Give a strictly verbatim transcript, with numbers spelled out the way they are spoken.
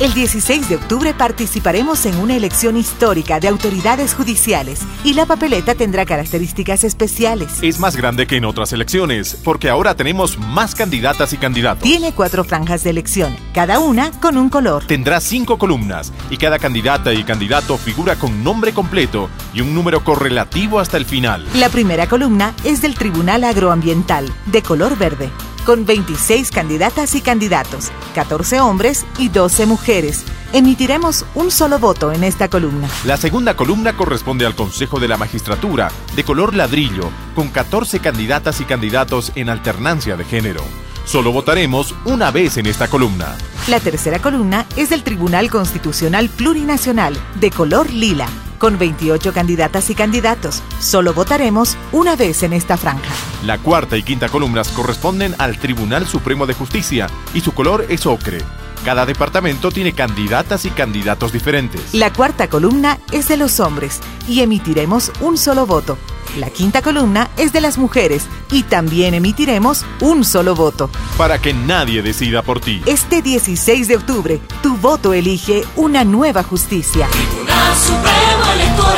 El dieciséis de octubre participaremos en una elección histórica de autoridades judiciales y la papeleta tendrá características especiales. Es más grande que en otras elecciones, porque ahora tenemos más candidatas y candidatos. Tiene cuatro franjas de elección, cada una con un color. Tendrá cinco columnas y cada candidata y candidato figura con nombre completo y un número correlativo hasta el final. La primera columna es del Tribunal Agroambiental, de color verde, con veintiséis candidatas y candidatos, catorce hombres y doce mujeres. Emitiremos un solo voto en esta columna. La segunda columna corresponde al Consejo de la Magistratura, de color ladrillo, con catorce candidatas y candidatos en alternancia de género. Solo votaremos una vez en esta columna. La tercera columna es del Tribunal Constitucional Plurinacional, de color lila, con veintiocho candidatas y candidatos. Solo votaremos una vez en esta franja. La cuarta y quinta columnas corresponden al Tribunal Supremo de Justicia y su color es ocre. Cada departamento tiene candidatas y candidatos diferentes. La cuarta columna es de los hombres y emitiremos un solo voto. La quinta columna es de las mujeres y también emitiremos un solo voto. Para que nadie decida por ti. Este dieciséis de octubre, tu voto elige una nueva justicia. Tribunal Supremo Electoral.